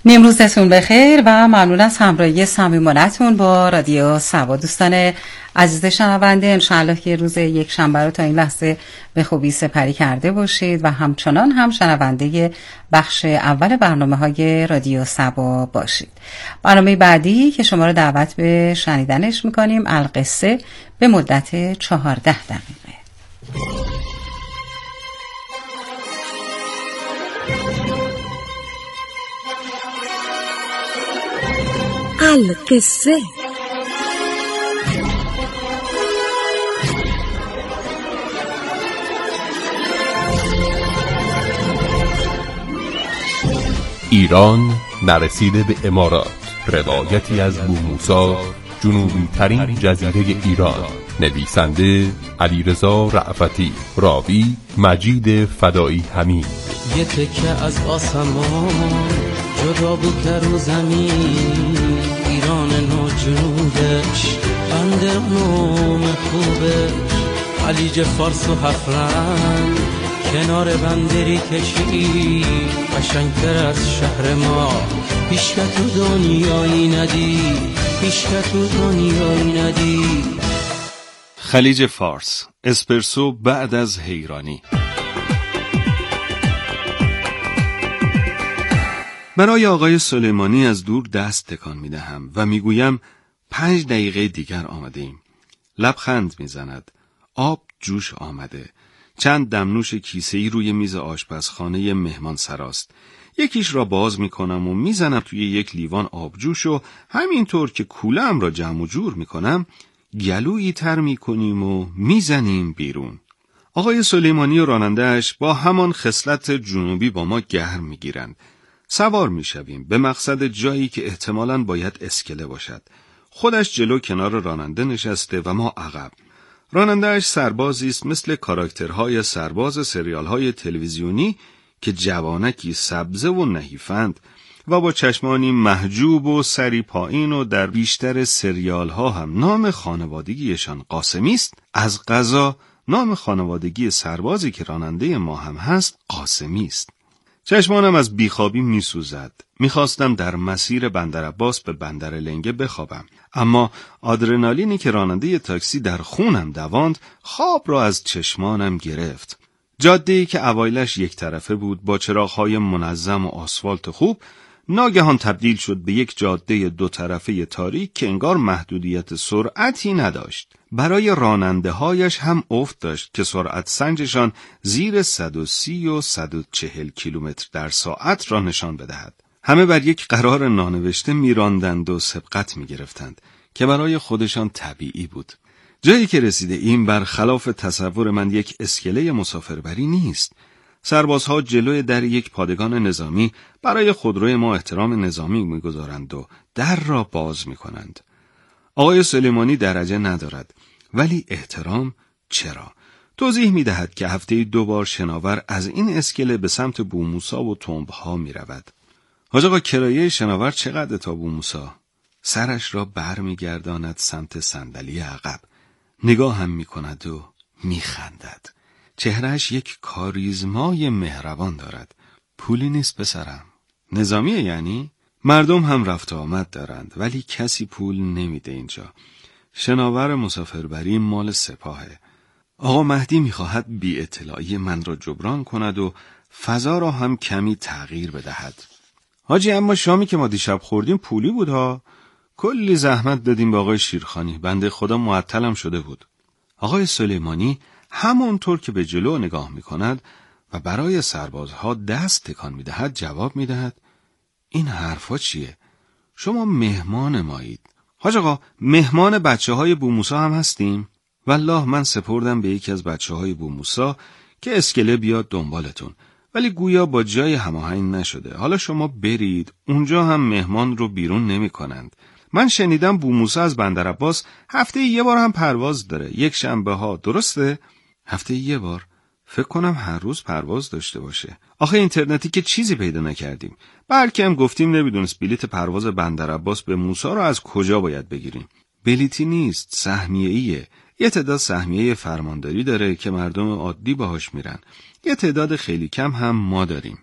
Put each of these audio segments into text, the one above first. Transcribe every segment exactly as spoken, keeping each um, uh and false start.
نیمروزتون بخیر و ممنون از همراهی صمیمانه‌تون با رادیو سوا. دوستان عزیز شنونده، انشاءالله که روز یک شنبه رو تا این لحظه به خوبی سپری کرده باشید و همچنان هم شنونده بخش اول برنامه‌های رادیو سوا باشید. برنامه بعدی که شما رو دعوت به شنیدنش می‌کنیم القصه به مدت چهارده دقیقه. القصه. ایران نرسیده به امارات، روایتی از بوموسا، جنوبی ترین جزیره ایران. نویسنده علیرضا رأفتی، راوی مجید فدایی حمید. یه تکه از آسمان جدا بود که رو زمین، ایران نو جنوبش بنده نوم خوبش، خلیج فارس و هفرن کنار بندری کشی، قشنگتر از شهر ما پیش که تو دنیایی ندی، پیش که تو دنیایی ندی. خلیج فارس، اسپرسو بعد از حیرانی. برای آقای سلیمانی از دور دست تکان می دهم و می گویم پنج دقیقه دیگر آمده ایم. لبخند می زند. آب جوش آمده. چند دمنوش کیسه‌ای روی میز آشپزخانه مهمان سراست. یکیش را باز می کنم و می زنم توی یک لیوان آبجوش و همینطور که کوله‌ام را جمع و جور می کنم گلویی تر می کنیم و می زنیم بیرون. آقای سلیمانی و راننده‌اش با همان خصلت جنوبی با ما گرم می گیرند. سوار می شویم به مقصد جایی که احتمالاً باید اسکله باشد. خودش جلو کنار راننده نشسته و ما عقب. راننده‌اش سربازی است مثل کاراکترهای سرباز سریال‌های تلویزیونی که جوانکی سبزه و نحیفند و با چشمانی محجوب و سری پایین و در بیشتر سریال‌ها هم نام خانوادگیشان قاسمی است. از قضا نام خانوادگی سربازی که راننده ما هم هست قاسمی است. چشمانم از بیخوابی می سوزد. می خواستم در مسیر بندرعباس به بندر لنگه بخوابم، اما آدرنالینی که راننده تاکسی در خونم دواند خواب را از چشمانم گرفت. جاده‌ای که اوایلش یک طرفه بود با چراغ‌های منظم و آسفالت خوب، ناگهان تبدیل شد به یک جاده دو طرفه تاریک که انگار محدودیت سرعتی نداشت. برای راننده هایش هم افت داشت که سرعت سنجشان زیر صد و سی و صد و چهل کیلومتر در ساعت را نشان بدهد. همه بر یک قرار نانوشته میراندند و سبقت میگرفتند که برای خودشان طبیعی بود. جایی که رسیده این برخلاف تصور من یک اسکله مسافربری نیست. سربازها جلوی در یک پادگان نظامی برای خودروی ما احترام نظامی میگذارند و در را باز میکنند. آقای سلیمانی درجه ندارد، ولی احترام چرا؟ توضیح میدهد که هفته دو بار شناور از این اسکله به سمت بوموسا و تنبها میرود. حاج آقا کرایه شناور چقدر تا بوموسا؟ سرش را بر میگرداند سمت صندلی عقب. نگاه هم میکند و میخندد. چهرهش یک کاریزمای مهربان دارد. پولی نیست پسرم. نظامیه یعنی؟ مردم هم رفت آمد دارند ولی کسی پول نمیده اینجا. شناور مسافربری مال سپاهه. آقا مهدی میخواهد بی اطلاعی من را جبران کند و فضا را هم کمی تغییر بدهد. حاجی اما شامی که ما دیشب خوردیم پولی بود ها. کلی زحمت دادیم به آقای شیرخانی، بنده خدا معطلم شده بود. آقای سلیمانی همونطور که به جلو نگاه میکند و برای سربازها دست تکان میدهد جواب میدهد این حرفا چیه؟ شما مهمان مایید. حاج آقا مهمان بچه های بوموسا هم هستیم؟ والله من سپردم به یکی از بچه های بوموسا که اسکله بیاد دنبالتون، ولی گویا با جای هماهنگ نشده. حالا شما برید، اونجا هم مهمان رو بیرون نمی کنند. من شنیدم بوموسا از بندرعباس هفته یه بار هم پرواز داره، یک شنبه ها، درسته؟ هفته یه بار؟ فکر کنم هر روز پرواز داشته باشه. آخه اینترنتی که چیزی پیدا نکردیم. بلکه هم گفتیم نمیدونست بلیت پرواز بندرعباس به موسی رو از کجا باید بگیریم. بلیتی نیست، سهمیه‌ایه. یه تعداد سهمیه فرمانداری داره که مردم عادی باهاش میرن. یه تعداد خیلی کم هم ما داریم.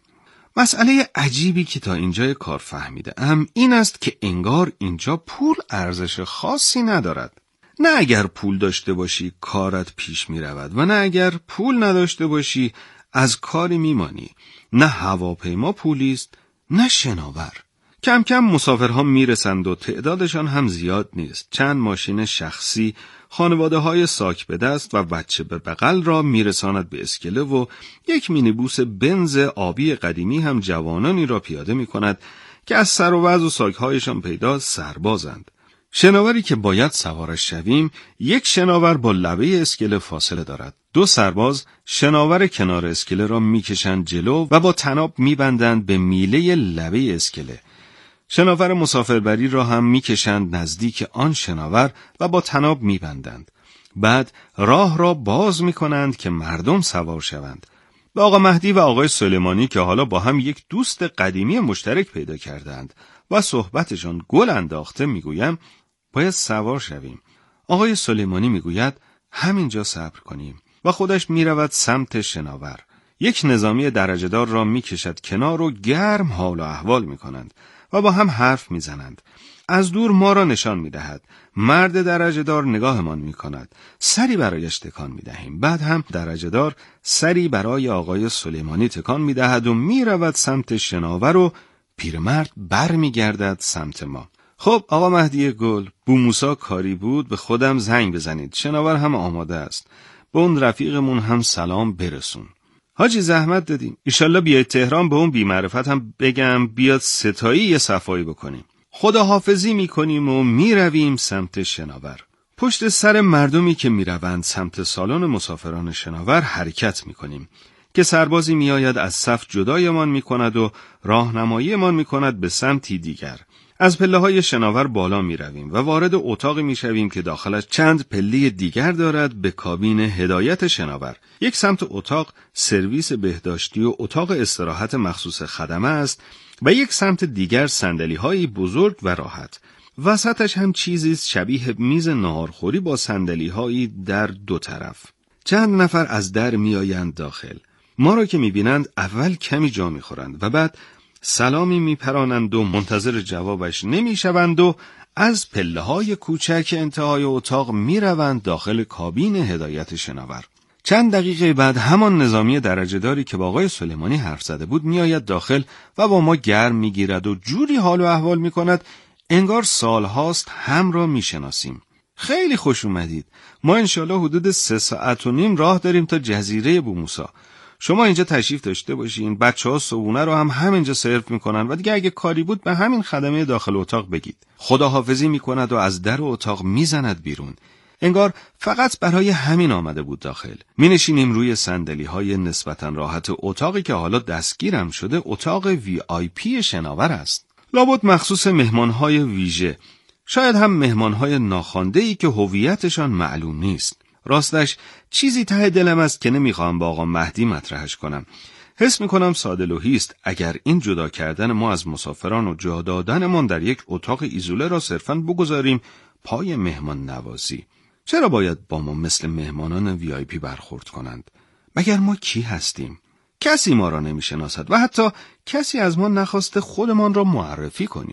مسئله عجیبی که تا اینجای کار فهمیده ام این است که انگار اینجا پول ارزش خاصی ندارد. نه اگر پول داشته باشی کارت پیش می رود و نه اگر پول نداشته باشی از کاری می مانی. نه هواپیما پولی است نه شناور. کم کم مسافرها می رسند و تعدادشان هم زیاد نیست. چند ماشین شخصی، خانواده های ساک به دست و بچه به بغل را می رساند به اسکله و یک مینیبوس بنز آبی قدیمی هم جوانانی را پیاده می کند که از سر و وضع و ساکهایشان پیدا سربازند. شناوری که باید سوارش شویم، یک شناور با لبه اسکله فاصله دارد. دو سرباز شناور کنار اسکله را میکشند جلو و با طناب میبندند به میله لبه اسکله. شناور مسافربری را هم میکشند نزدیک آن شناور و با طناب میبندند. بعد راه را باز میکنند که مردم سوار شوند. به آقا مهدی و آقای سلیمانی که حالا با هم یک دوست قدیمی مشترک پیدا کردند و صحبتشان گل انداخته میگویم باید سوار شویم. آقای سلیمانی میگوید همینجا صبر کنیم و خودش میرود سمت شناور. یک نظامی درجه‌دار را میکشد کنار و گرم حال و احوال میکنند و با هم حرف میزنند. از دور ما را نشان میدهد. مرد درجه‌دار نگاهمان میکند. سری برایش تکان میدهیم. بعد هم درجه‌دار سری برای آقای سلیمانی تکان میدهد و میرود سمت شناور و پیرمرد بر میگردد سمت ما. خب آقا مهدی گل، بو موسی کاری بود به خودم زنگ بزنید. شناور هم آماده است. به اون رفیقمون هم سلام برسون. حاجی زحمت دادیم. ایشالله بیاید تهران به اون بی‌معرفت هم بگم بیاد ستایی یه صفایی بکنیم. خداحافظی میکنیم و میرویم سمت شناور. پشت سر مردمی که میروند سمت سالن مسافران شناور حرکت میکنیم که سربازی میآید از صف جدایمان میکند و راهنماییمان میکند به سمتی دیگر. از پله های شناور بالا می رویم و وارد اتاقی می شویم که داخلش چند پله دیگر دارد به کابین هدایت شناور. یک سمت اتاق سرویس بهداشتی و اتاق استراحت مخصوص خدمه است و یک سمت دیگر صندلی های بزرگ و راحت. وسطش هم چیزی شبیه میز ناهارخوری با صندلی هایی در دو طرف. چند نفر از در می آیند داخل. ما را که می بینند اول کمی جا می خورند و بعد سلامی میپرانند و منتظر جوابش نمیشوند و از پله های کوچک انتهای اتاق میروند داخل کابین هدایت شناور. چند دقیقه بعد همان نظامی درجه‌داری که با آقای سلیمانی حرف زده بود میآید داخل و با ما گرم میگیرد و جوری حال و احوال میکند انگار سالهاست هم را میشناسیم. خیلی خوش اومدید. ما انشالله حدود سه ساعت و نیم راه داریم تا جزیره بو موسی. شما اینجا تشریف داشته باشین. بچه‌ها صبحونه رو هم همینجا سرو میکنن و دیگه اگه کاری بود به همین خدمه داخل اتاق بگید. خداحافظی میکند و از در اتاق میزند بیرون. انگار فقط برای همین آمده بود داخل. مینشینیم روی صندلی‌های نسبتاً راحت اتاقی که حالا دستگیرم شده اتاق وی آی پی شناور است. لابد مخصوص مهمان‌های ویژه. شاید هم مهمان‌های ناخوانده‌ای که هویتشان معلوم نیست. راستش چیزی ته دلم است که نمیخوام با آقا مهدی مطرحش کنم. حس میکنم ساده‌لوحی است اگر این جدا کردن ما از مسافران و جا دادنمان در یک اتاق ایزوله را صرفاً بگذاریم پای مهمان نوازی. چرا باید با ما مثل مهمانان وی آی پی برخورد کنند؟ مگر ما کی هستیم؟ کسی ما را نمیشناسد و حتی کسی از ما نخواسته خودمان را معرفی کنیم.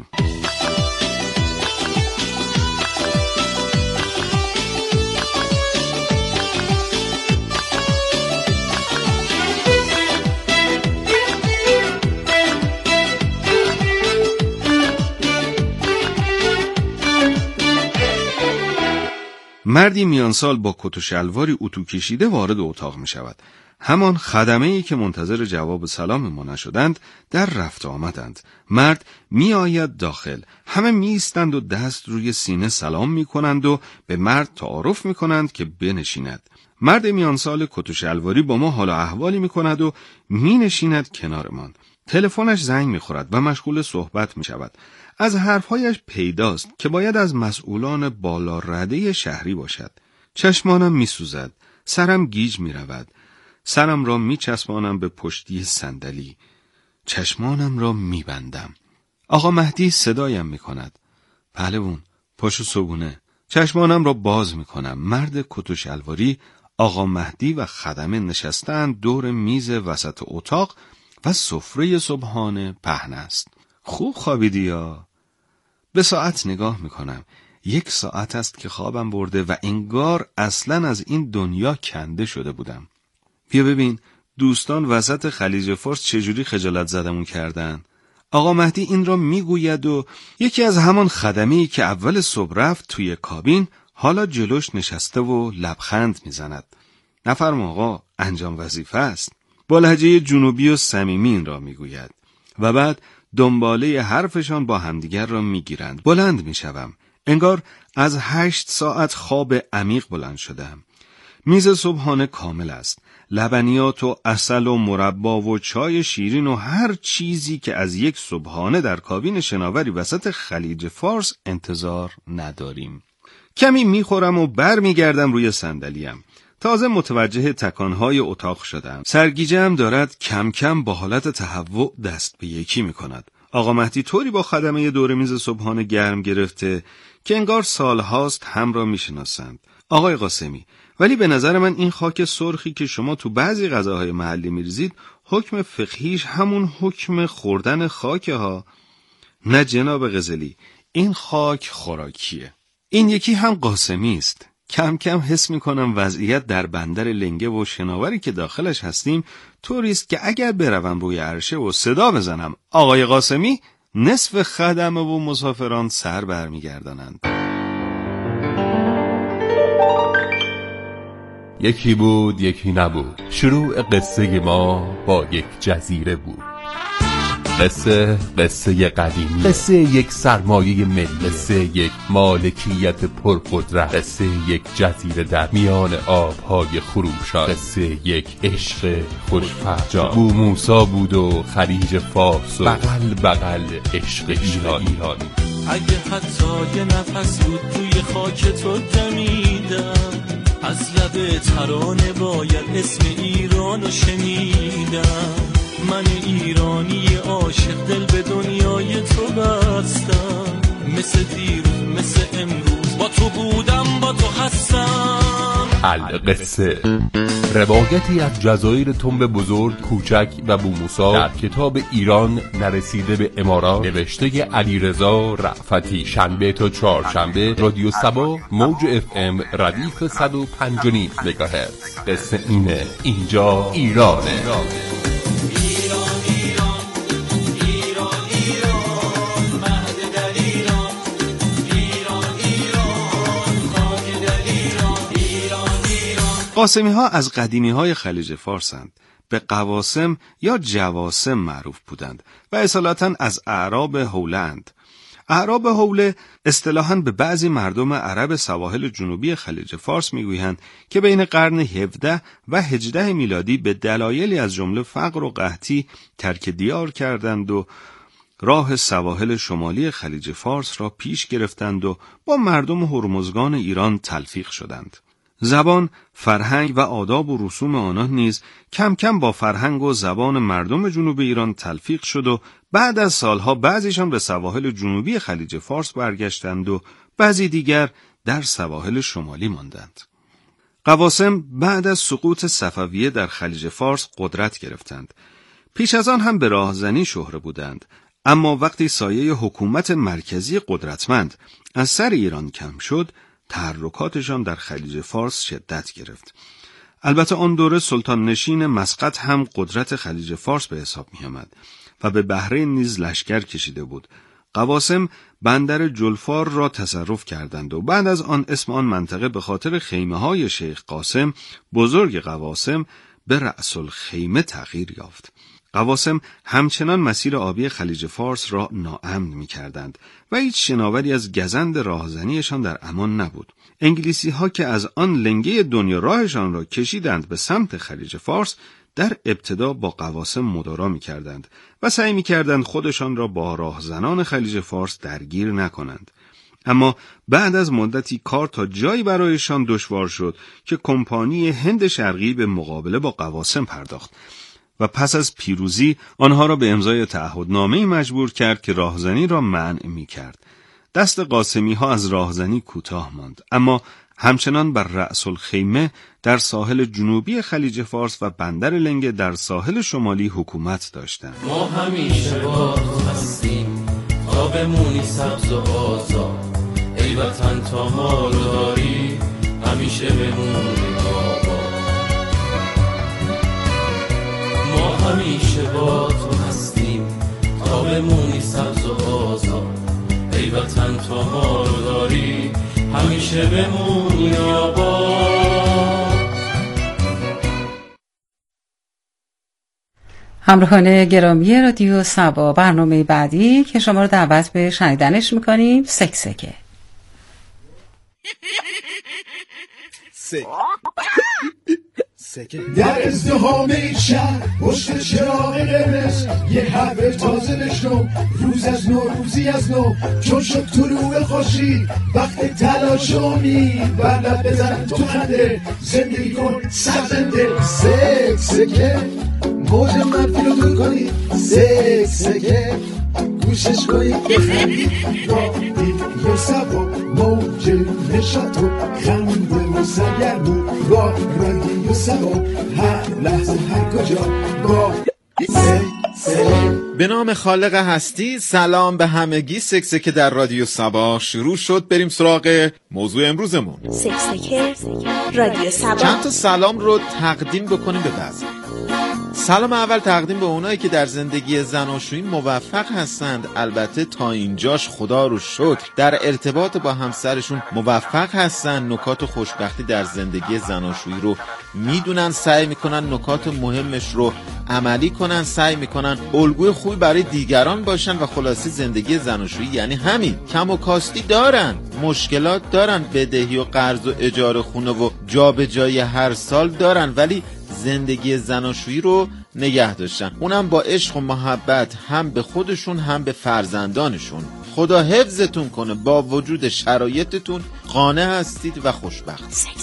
مردی میانسال با کت و شلواری اتو کشیده وارد اتاق می شود. همان خدمه‌ای که منتظر جواب سلام ما نشدند در رفت آمدند. مرد می آید داخل. همه می ایستند و دست روی سینه سلام می کنند و به مرد تعارف می کنند که بنشیند. مرد میانسال کت و شلواری با ما حال و احوالی می کند و می نشیند کنارمان. تلفنش زنگ می خورد و مشغول صحبت می شود. از حرفهایش پیداست که باید از مسئولان بالا رده شهری باشد. چشمانم می سوزد. سرم گیج می رود. سرم را می چسبانم به پشتی صندلی. چشمانم را می بندم. آقا مهدی صدایم می کند. پهلوون، پاشو صبونه. چشمانم را باز می کنم. مرد کت و شلواری، آقا مهدی و خدمه نشستند دور میز وسط اتاق و سفره صبحانه پهن است. خوب خوابیدی یا؟ به ساعت نگاه میکنم. یک ساعت است که خوابم برده و انگار اصلاً از این دنیا کنده شده بودم. بیا ببین دوستان وسط خلیج فارس چجوری خجالت زدمون کردن. آقا مهدی این را میگوید و یکی از همان خدمه‌ای که اول صبح رفت توی کابین حالا جلوش نشسته و لبخند میزند. نفرما آقا، انجام وظیفه است. با لهجه جنوبی و صمیمی این را میگوید و بعد دنباله حرفشان با همدیگر را میگیرند. بلند میشوم. انگار از هشت ساعت خواب عمیق بلند شدم. میز صبحانه کامل است. لبنیات و عسل و مربا و چای شیرین و هر چیزی که از یک صبحانه در کابین شناوری وسط خلیج فارس انتظار نداریم. کمی میخورم و بر میگردم روی صندلیم. تازه متوجه تکانهای اتاق شدم. سرگیجه‌ام دارد کم کم با حالت تهوع دست به یکی میکند. آقا مهدی طوری با خدمه دور میز صبحانه گرم گرفته که انگار سالهاست هم را میشناسند. آقای قاسمی، ولی به نظر من این خاک سرخی که شما تو بعضی غذاهای محلی میریزید حکم فقهیش همون حکم خوردن خاکه ها. نه جناب قزلی، این خاک خوراکیه. این یکی هم قاسمی است. کم کم حس میکنم وضعیت در بندر لنگه و شناوری که داخلش هستیم طوری است که اگر بروم روی عرشه و صدا بزنم آقای قاسمی، نصف خدمه و مسافران سر برمیگردانند. یکی بود یکی نبود. شروع قصه ما با یک جزیره بود. قصه قصه قدیمی، قصه یک سرمایه ملی، قصه یک مالکیت پرقدرت، قصه یک جزیره در میان آبهای خروشان، قصه یک عشق خوشفرجام. بو موسی بود و خلیج فارس و بغل بغل عشق ایرانی. اگه حتی یه نفس بود توی خاک تو دمیدم، از لب ترانه باید اسم ایرانو شنیدم. من ایرانی عاشق دل به دنیای تو بستم، مثل دیروز مثل امروز با تو بودم با تو هستم. القصه، روایتی از جزایر تنب بزرگ، کوچک و بو موسی در کتاب ایران نرسیده به امارات، نوشته علیرضا رأفتی. شنبه تا چهارشنبه رادیو صبا موج اف ام ردیف صد و پنج و نیم مگاهرتز. قصه اینه، اینجا ایرانه. قاسمی ها از قدیمی های خلیج فارسند. به قواسم یا جواسم معروف بودند و اصالتا از اعراب حوله اند. اعراب حوله اصطلاحاً به بعضی مردم عرب سواحل جنوبی خلیج فارس میگویند که بین قرن هفدهم و هجدهم میلادی به دلایلی از جمله فقر و قحطی ترک دیار کردند و راه سواحل شمالی خلیج فارس را پیش گرفتند و با مردم هرمزگان ایران تلفیق شدند. زبان، فرهنگ و آداب و رسوم آنها نیز کم کم با فرهنگ و زبان مردم جنوب ایران تلفیق شد و بعد از سالها بعضیشان به سواحل جنوبی خلیج فارس برگشتند و بعضی دیگر در سواحل شمالی ماندند. قواسم بعد از سقوط صفویه در خلیج فارس قدرت گرفتند. پیش از آن هم به راهزنی شهره بودند، اما وقتی سایه حکومت مرکزی قدرتمند از سر ایران کم شد، تحرکاتشان در خلیج فارس شدت گرفت. البته آن دوره سلطان نشین مسقط هم قدرت خلیج فارس به حساب می آمد و به بحرین نیز لشکر کشیده بود. قواسم بندر جلفار را تصرف کردند و بعد از آن اسم آن منطقه به خاطر خیمه های شیخ قاسم بزرگ قواسم به رأس الخیمه تغییر یافت. قواسم همچنان مسیر آبی خلیج فارس را ناامن می کردند و هیچ شناوری از گزند راهزنیشان در امان نبود. انگلیسی ها که از آن لنگه دنیا راهشان را کشیدند به سمت خلیج فارس، در ابتدا با قواسم مدارا می کردند و سعی می کردند خودشان را با راهزنان خلیج فارس درگیر نکنند. اما بعد از مدتی کار تا جایی برایشان دشوار شد که کمپانی هند شرقی به مقابله با قواسم پرداخت و پس از پیروزی آنها را به امضای تعهدنامه‌ای مجبور کرد که راهزنی را منع می کرد. دست قاسمی ها از راهزنی کوتاه ماند، اما همچنان بر رأس الخیمه در ساحل جنوبی خلیج فارس و بندر لنگه در ساحل شمالی حکومت داشتند. ما همیشه با تو هستیم تا بمونی سبز و آزاد، ای وطن تا ما رو داری همیشه بمونی آباد. ما همیشه با تو هستیم تا بمونی سبز و آزاد، ای وطن تا ما رو داری همیشه بمونی آباد. همراهان گرامی رادیو سبا، برنامه بعدی که شما رو دعوت به شنیدنش میکنیم سکسکه. سکه در ازدحام این شهر پشت چراغ قرمز یه حرف تازه بشنو، روز از نو روزی از نو، چون شد طلوع خورشید وقت تلاش و امید، بر لب بزن تو خنده، زندگی کن سرزنده. سکسکه موج منفی رو دور کنی، سکسکه گوشش کنید بخندید، رادیو سبا موج نشاط و خنده و سرگرمی، با رادیو سبا هر لحظه هر کجا با به نام خالق هستی. سلام به همگی. سکسکه در رادیو سبا شروع شد. بریم سراغ موضوع امروزمون. سکسکه رادیو سبا. چند تا سلام رو تقدیم بکنیم به بعضی. سلام اول تقدیم به اونایی که در زندگی زناشویی موفق هستند، البته تا اینجاش خدا رو شکر در ارتباط با همسرشون موفق هستند، نکات خوشبختی در زندگی زناشویی رو میدونن، سعی میکنن نکات مهمش رو عملی کنن، سعی میکنن الگوی خوبی برای دیگران باشن و خلاصی زندگی زناشویی یعنی همین. کم و کاستی دارن، مشکلات دارن، بدهی و قرض و اجاره خونه و جابجایی هر سال دارن، ولی زندگی زناشویی رو نگه داشتن، اونم با عشق و محبت، هم به خودشون هم به فرزندانشون. خدا حفظتون کنه، با وجود شرایطتون قانع هستید و خوشبخت.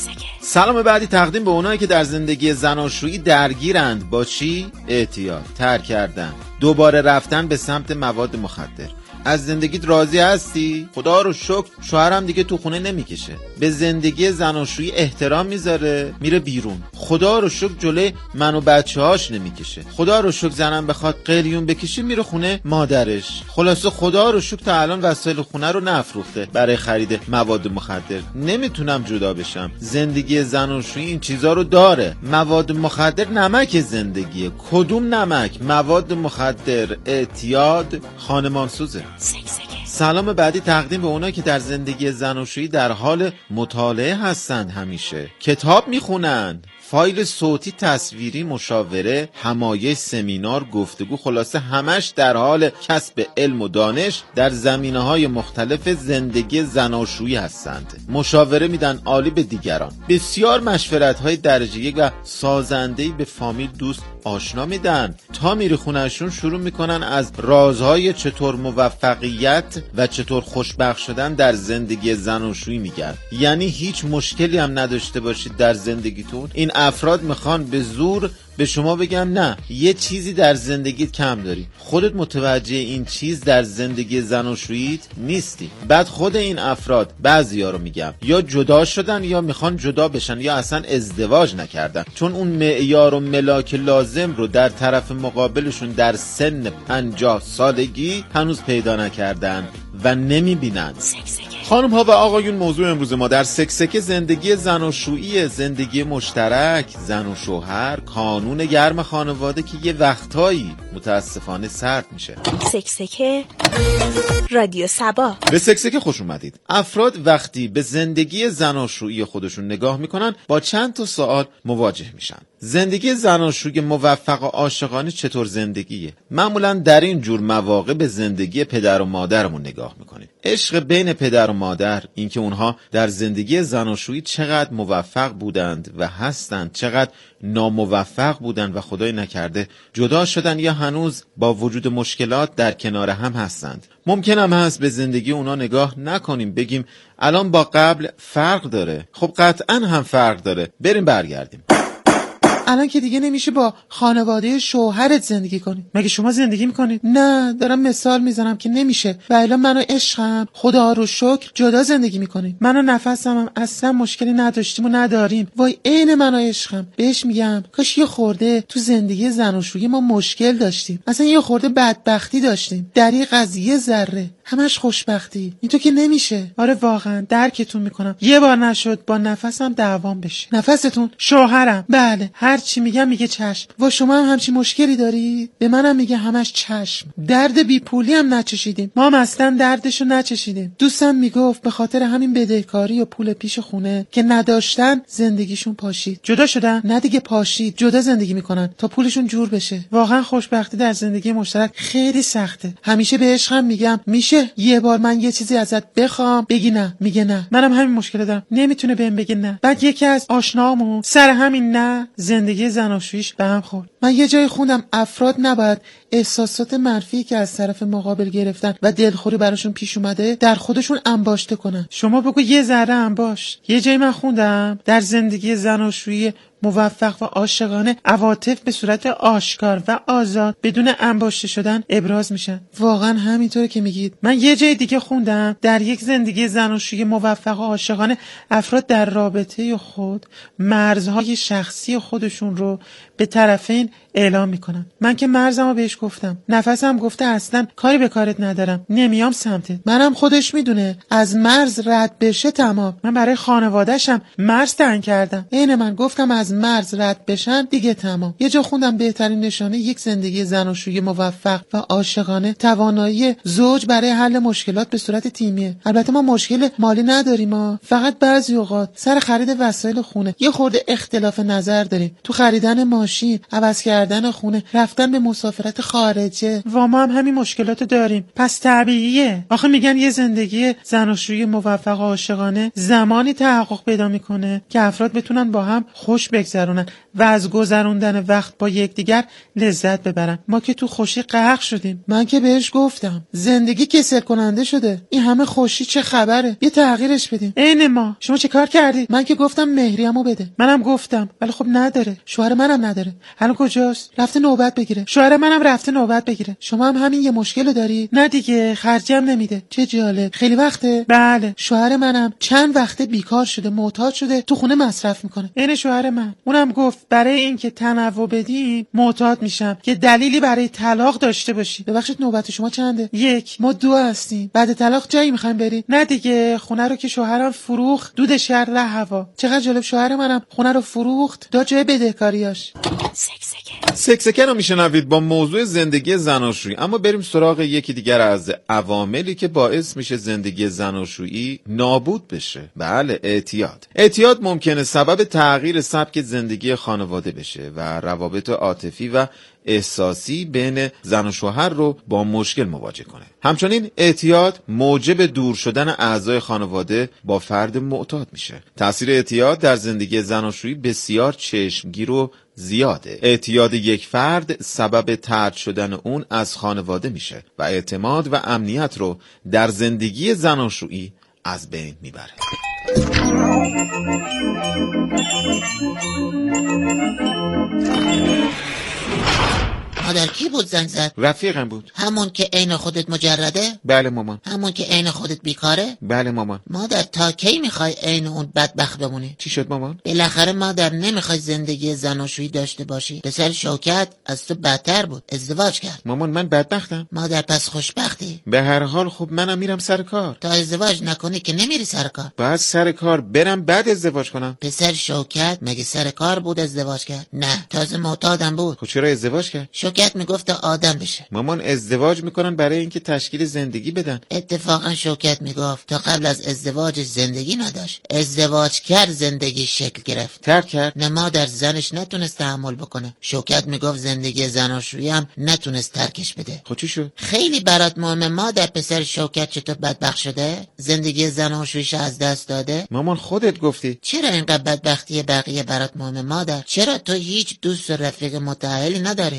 سلام بعدی تقدیم به اونایی که در زندگی زناشویی درگیرند. با چی؟ اعتیاد، ترک کردن، دوباره رفتن به سمت مواد مخدر. از زندگیت راضی هستی؟ خدا رو شکر شوهرم دیگه تو خونه نمیکشه، به زندگی زناشویی احترام میذاره، میره بیرون. خدا رو شکر جلوی من و بچه‌هاش نمیکشه. خدا رو شکر زنم بخواد قلیون بکشه میره خونه مادرش. خلاصه خدا رو شکر تا الان وسایل خونه رو نفروخته برای خرید مواد مخدر. نمیتونم جدا بشم. زندگی زناشویی این چیزا رو داره. مواد مخدر نمک زندگیه. کدوم نمک؟ مواد مخدر، اعتیاد، خانمانسوزه. سلام بعدی تقدیم به اونایی که در زندگی زناشویی در حال مطالعه هستند، همیشه کتاب میخونن، فایل صوتی، تصویری، مشاوره، همایش، سمینار، گفتگو، خلاصه همش در حال کسب علم و دانش در زمینه‌های مختلف زندگی زناشویی هستند. مشاوره میدن عالی به دیگران، بسیار مشورت‌های درجه یک و سازنده‌ای به فامیل، دوست آشنا میدن. تا میری خونه‌شون شروع میکنن از رازهای چطور موفقیت و چطور خوشبخت شدن در زندگی زناشویی میگن. یعنی هیچ مشکلی هم نداشته باشید در زندگیتون، این افراد میخوان به زور به شما بگم نه، یه چیزی در زندگیت کم داری، خودت متوجه این چیز در زندگی زناشوییت نیستی. بعد خود این افراد، بعضیا رو میگم، یا جدا شدن یا میخوان جدا بشن یا اصلا ازدواج نکردن، چون اون معیار و ملاک لازم رو در طرف مقابلشون در سن پنجاه سالگی هنوز پیدا نکردن و نمیبینن. خانم ها و آقایون، موضوع امروز ما در سکسکه زندگی زناشویی، زندگی مشترک، زن و شوهر، قانون گرم خانواده که یه وقتایی متاسفانه سرد میشه. سکسکه رادیو سبا. به سکسکه خوش اومدید. افراد وقتی به زندگی زناشویی خودشون نگاه میکنن با چند تا سوال مواجه میشن. زندگی زناشویی موفق و عاشقانه چطور زندگیه؟ معمولا در این جور مواقع به زندگی پدر و مادرمون نگاه میکنیم. عشق بین پدر و مادر، اینکه اونها در زندگی زناشویی چقدر موفق بودند و هستند، چقدر ناموفق بودند و خدای نکرده جدا شدن یا هنوز با وجود مشکلات در کنار هم هستند. ممکن هم هست به زندگی اونا نگاه نکنیم، بگیم الان با قبل فرق داره. خب قطعا هم فرق داره. بریم برگردیم. الان که دیگه نمیشه با خانواده شوهرت زندگی کنی. مگه شما زندگی میکنید؟ نه، دارم مثال میزنم که نمیشه. و الا من و عشقم خدا رو شکر جدا زندگی میکنیم. من و نفسم هم اصلا مشکلی نداشتیم و نداریم. وای عین من و عشقم. بهش میگم کاش یه خورده تو زندگی زناشویی ما مشکل داشتیم، اصلا یه خورده بدبختی داشتیم. در این قضیه ذره همش خوشبختی. این تو که نمیشه. آره واقعا درکتون میکنم. یه بار نشد با نفسم دعوام بشه. نفستون شوهرم. بله هر چی میگم میگه چشم. و شما هم همچین مشکلی داری؟ به منم میگه همش چشم. درد بی پولی هم نچشیدیم. ما هم اصلا دردشو نچشیدیم. دوستم میگفت به خاطر همین بدهکاری و پول پیش خونه که نداشتن زندگیشون پاشید. جدا شدن؟ نه دیگه پاشید. جدا زندگی میکنن تا پولشون جور بشه. واقعا خوشبختی در زندگی مشترک خیلی سخته. همیشه به عشقم میگم میشه یه بار من یه چیزی ازت بخوام بگی نه؟ میگه نه. منم همین مشکل دارم، نمیتونه بهم بگه نه. بعد یکی از آشنامون سر همین نه زندگی زناشوییش به هم خورد. من یه جای خوندم افراد نباید احساسات منفی که از طرف مقابل گرفتن و دلخوری براشون پیش اومده در خودشون انباشته کنن. شما بگو یه ذره انباش. یه جای من خوندم در زندگی زناشویی موفق و عاشقانه عواطف به صورت آشکار و آزاد بدون انباشته شدن ابراز میشن. واقعا همینطوره که میگید. من یه جای دیگه خوندم در یک زندگی زناشویی موفق و عاشقانه افراد در رابطه خود مرزهای شخصی خودشون رو به طرفین اعلام میکنن. من که مرزمو بهش گفتم. نفسم گفته اصلا کاری به کارت ندارم، نمیام سمتت. منم خودش میدونه از مرز رد بشه تمام. من برای خانواده‌شم مرز تعیین کردم. عین من گفتم از مرز رد بشن دیگه تمام. یه جا خوندم بهترین نشانه یک زندگی زناشویی موفق و عاشقانه توانایی زوج برای حل مشکلات به صورت تیمیه. البته ما مشکل مالی نداریم، ما فقط بعضی اوقات سر خرید وسایل خونه یه خورده اختلاف نظر داریم. تو خریدن ماشین، عوض کردن خونه، رفتن به مسافرت خارجه. و ما هم همین مشکلاتو داریم. پس طبیعیه. آخه میگن یه زندگی زناشویی موفق و عاشقانه زمانی تحقق پیدا میکنه که افراد بتونن با هم خوش بگذرونن و از گذروندن وقت با یکدیگر لذت ببرن. ما که تو خوشی غرق شدیم. من که بهش گفتم زندگی کسل کننده شده. این همه خوشی چه خبره؟ یه تغییرش بدیم. عین ما. شما چه کار کردی؟ من که گفتم مهریه‌مو بده. منم گفتم ولی خب نداره. شوهر منم نداره. الان کجاست؟ رفته نوبت بگیره. شوهر منم رفته نوبت بگیره. شما هم همین یه مشکلو داری؟ نه دیگه، خرجم نمیده. چه جالب. خیلی وقته؟ بله. شوهر منم چند وقته بیکار شده، معتاد شده، تو خونه مصرف میکنه. عین شوهر من. اونم گفت برای اینکه تنوع بدیم معتاد میشم که دلیلی برای طلاق داشته باشی. ببخشید نوبت شما چنده؟ یک. ما دو هستیم. بعد طلاق جایی میخوایم بریم؟ نه دیگه، خونه رو که شوهرم فروخت دودش کرد ره هوا. چقدر جالب. شوهر منم خونه رو فروخت داد جای بدهکاریاش. سکسکه سکسکه رو میشنوید با موضوع زندگی زناشویی. اما بریم سراغ یکی دیگر از عواملی که باعث میشه زندگی زناشویی نابود بشه. بله، اعتیاد. اعتیاد ممکنه سبب تغییر سبک زندگی خانواده بشه و روابط عاطفی و احساسی بین زن و شوهر رو با مشکل مواجه کنه. همچنین اعتیاد موجب دور شدن اعضای خانواده با فرد معتاد میشه. تأثیر اعتیاد در زندگی زناشویی بسیار چشمگیر و زیاده. اعتیاد یک فرد سبب طرد شدن اون از خانواده میشه و اعتماد و امنیت رو در زندگی زناشویی از بین میبره. مادر کی بود زنگ زد؟ رفیقم بود. همون که عین خودت مجرده؟ بله مامان. همون که عین خودت بیکاره؟ بله مامان. مادر تا کی میخوای عین اون بدبخت بمونی؟ چی شد مامان؟ بالاخره مادر نمیخوای زندگی زناشویی داشته باشی؟ پسر شوکت از تو بدتر بود، ازدواج کرد. مامان من بدبختم. مادر پس خوشبختی؟ به هر حال خب منم میرم سر کار. تا ازدواج نکنی که نمیری سر کار. بعد سر کار برم بعد ازدواج کنم. پسر شوکت مگه سر کار بود ازدواج کرد؟ نه، تازه معتادم بود. خب چرا ازدواج کرد؟ شوکت میگفت آدم بشه. مامان ازدواج میکنن برای اینکه تشکیل زندگی بدن. اتفاقا شوکت میگفت تا قبل از ازدواج زندگی نداشت. ازدواج کرد زندگی شکل گرفت. ترک کرد؟ نه مادر، زنش نتونست تحمل بکنه. شوکت میگفت زندگی زناشویی هم نتونست ترکش بده. خب چی شد؟ خیلی برات مهمه مادر پسر شوکت چطور بدبخت شده؟ زندگی زناشوییش از دست داده؟ مامان خودت گفتی. چرا اینقدر بدبختی بقیه برات مهمه مادر؟ چرا تو هیچ دوست و رفیق متأهلی نداری؟ چه کار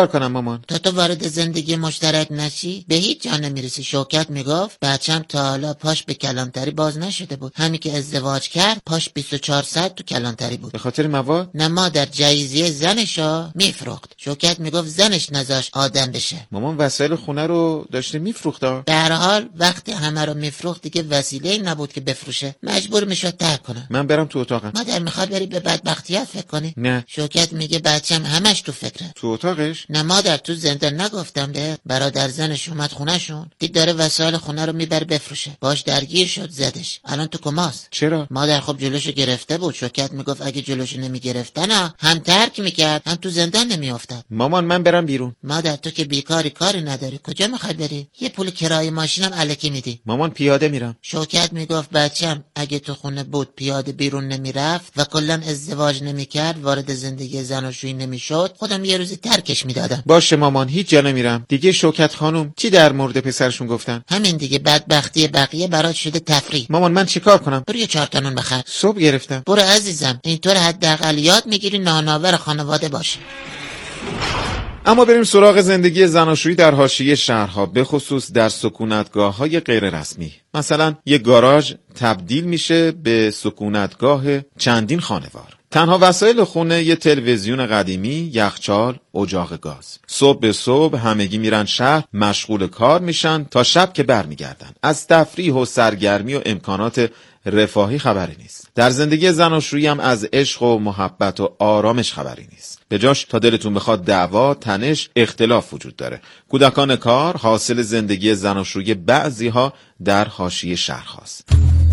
کنم مامان؟ تا تو وارد زندگی مشترک نشی به هیچ جا نمیرسی. شوکت میگفت بچم تا حالا پاش به کلانتری باز نشده بود. همین که ازدواج کرد پاش بیست و چهار ساعت تو کلانتری بود. به خاطر مواد؟ نه مادر، جایزه زنشو میفروخت. شوکت میگفت زنش نذاش آدم بشه. مامان وسایل خونه رو داشته میفروخت. به هر حال وقتی همه رو میفروخت دیگه وسیله‌ای نبود که بفروشه. مجبور میشد ترک کنه. من برم تو اتاقم. مادر میخواد بری به بدبختیات فکر کنی؟ نه. شوکت میگه بچم همش تو فکره. تو اتاقش؟ نه مادر، تو زندان نگفتم به برادر زنش اومد خونهشون، دید داره وسایل خونه رو میبره بفروشه، باش درگیر شد زدش، الان تو کماست. چرا؟ مادر خب جلوشو گرفته بود. شوکت میگفت اگه جلوشو نمیگرفتن هم ترک میکرد هم تو زندان نمیافتاد. مامان من برم بیرون. مادر تو که بیکاری کاری نداری، کجا میخوای بری؟ یه پول کرایه ماشینم الکی میدی. مامان پیاده میرم. شوکت میگفت بچم اگه تو خونه بود پیاده بیرون نمیرفت و کلا ازدواج نمیکرد، وارد زندگی زناشویی نمیشد، خودم یه روزی ترکش میدادم. باشه مامان هیچ جا نمیرم. دیگه شوکت خانم چی در مورد پسرشون گفتن؟ همین دیگه، بدبختی بقیه برات شده تفریح. مامان من چیکار کنم؟ برو یه چهار تا نون بخر. صبح گرفتم. برو عزیزم، اینطور حداقل یاد میگیری ناناور خانواده باشه. اما بریم سراغ زندگی زناشویی در حاشیه شهرها، به خصوص در سکونتگاه‌های غیر رسمی. مثلا یه گاراژ تبدیل میشه به سکونتگاه چندین خانوار. تنها وسایل خونه یه تلویزیون قدیمی، یخچال، اجاق گاز. صبح به صبح همگی میرن شهر، مشغول کار میشن تا شب که برمیگردن. از تفریح و سرگرمی و امکانات رفاهی خبری نیست. در زندگی زناشویی هم از عشق و محبت و آرامش خبری نیست. به جاش تا دلتون بخواد دعوا، تنش، اختلاف وجود داره. کودکان کار حاصل زندگی زناشویی بعضی‌ها در حاشیه شهرهاست.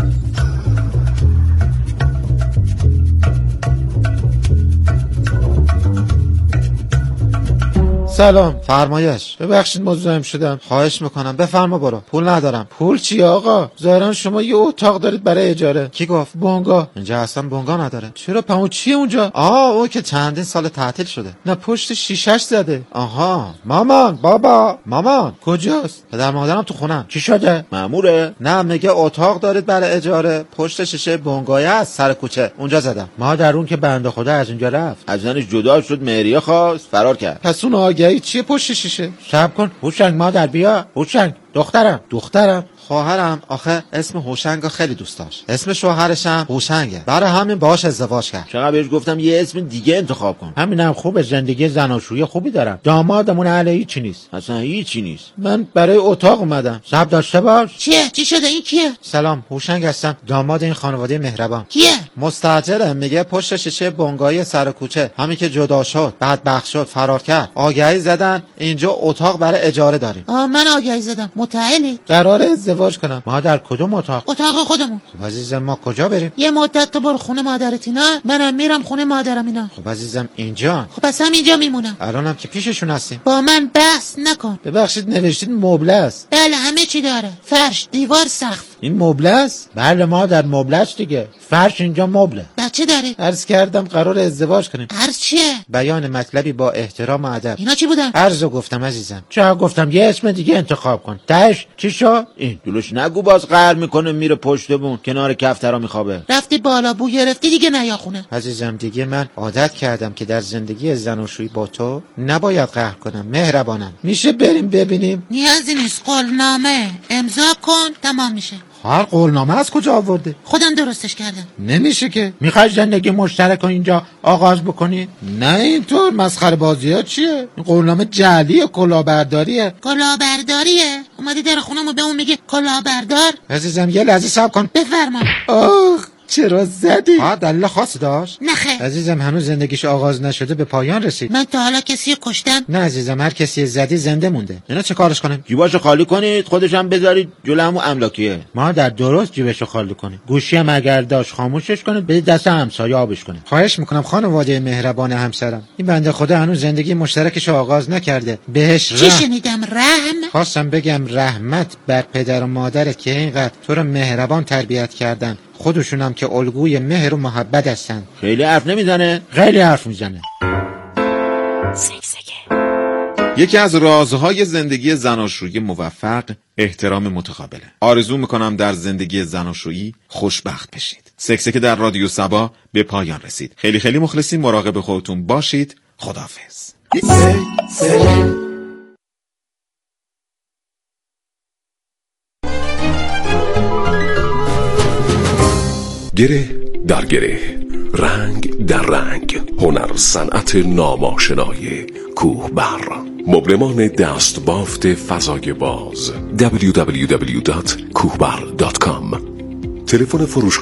سلام، فرمایش. ببخشید مزاحم شدم. خواهش میکنم بفرما. برو. پول ندارم. پول چی آقا؟ ظاهرا شما یه اتاق دارید برای اجاره. کی گفت؟ بونگا. اینجا اصلا بونگا نداره. چرا پمو چیه اونجا؟ آه اون که چندین سال تعطیل شده. نه پشت شیشش زده. آها مامان، بابا، مامان کجاست؟ پدر مادرم تو خونم. چی شده؟ مأموره؟ نه میگه اتاق دارید برای اجاره پشت شیشه بونگای از سر کوچه. اونجا زدم. مادر اون که بنده خدا از اینجا رفت. از زنش جدا شد، مهریه خواست، فرار کرد. پس اون آگهی چیه پشت شیشه؟ صبر کن. هوشنگ مادر بیا. هوشنگ دخترم. دخترم خواهرم آخه اسم هوشنگو خیلی دوست داشت. اسم شوهرشم هوشنگه. برای همین باهاش ازدواج کرد. چقدر بهش گفتم یه اسم دیگه انتخاب کن. همینم خوبه، زندگی زناشویی خوبی دارم. دامادمون اهل هیچی نیست. اصلا هیچی نیست. من برای اتاق اومدم. صبر داشته باش. چیه؟ چی شده؟ این کیه؟ سلام، هوشنگ هستم، داماد این خانواده مهربان. کیه؟ مستاجره. میگه پشت شیشه بنگاه سر کوچه، همین که جدا شد، بدبخت شد، فرار کرد. آگهی زدن اینجا اتاق برای اجاره داریم. آ من آگهی زدم. متعلی؟ قرار ازدواج کنم. ما در کدوم اتاق؟ اتاق خودمون. خب عزیزم ما کجا بریم؟ یه مدت تو برو خونه مادرت اینا، منم میرم خونه مادرم اینا. خب عزیزم اینجا. خب پس هم اینجا میمونم. الانم که پیششون هستیم. با من بحث نکن. ببخشید نوشتید مبله است. بله همه چی داره. فرش، دیوار، سقف. این مبله است؟ بله ما در مبله است دیگه. فرش اینجا مبله. بچه داری؟ عرض کردم قرار ازدواج کنیم. عرض چیه؟ بیان مطلبی با احترام و ادب. اینا چی بودن؟ عرضو گفتم عزیزم. چرا گفتم یه اسم دیگه انتخاب کن. تاش چی شو؟ این جلوش نگو باز قهر میکنه میره پشت بون کنار کفترا میخوابه. رفتی بالا بو گرفتی دیگه نیا خونه. عزیزم دیگه من عادت کردم که در زندگی زناشویی با تو نباید قهر کنم. مهربانم. میشه بریم ببینیم؟ نیازی نیست. قولنامه امضا کن تمام میشه. هر قولنامه از کجا آورده؟ خودم درستش کردم. نمیشه که. میخوای زندگی مشترک رو اینجا آغاز بکنی؟ نه اینطور مسخره بازی ها چیه؟ این قولنامه جعلیه، کلاهبرداریه. کلاهبرداریه؟ اومدی در خونمو به اون میگه کلاهبردار؟ عزیزم یه لحظه صبر کن. بفرما. آخ چرا زدی؟ ها دلیل خاصی داشت؟ نخه. عزیزم هنوز زندگیش آغاز نشده به پایان رسید. من تا حالا کسی کشتم؟ نه عزیزم هر کسی زدی زنده مونده. اینا چه کارش کنیم؟ جیباشو خالی کنید، خودش هم بذارید جلو همون املاکیه. ما در درست جیبشو خالی کنیم. گوشی هم اگر داشت خاموشش کنید، بدید دست همسایه آبش کنید. خواهش میکنم خانواده مهربان همسرم. این بنده خدا هنوز زندگی مشترکش آغاز نکرده. بهش چی شنیدم؟ رحم؟ خواستم بگم رحمت بر پدر و مادرت که اینقدر تو رو مهربان تربیت کردن. خودشونم که الگوی مهر و محبت هستن. خیلی حرف نمیزنه؟ خیلی حرف میزنه. یکی از رازهای زندگی زناشویی موفق احترام متقابله. آرزو میکنم در زندگی زناشویی خوشبخت بشید. سکسکه در رادیو سبا به پایان رسید. خیلی خیلی مخلصیم. مراقب خودتون باشید. خداحافظ. سه سه گره در گره، رنگ در رنگ، هنر صنعت ناماشنای کوهبر، مبلمان دست بافت فضای باز. دبلیو دبلیو دبلیو دات کوهبر دات کام. تلفن فروشگاه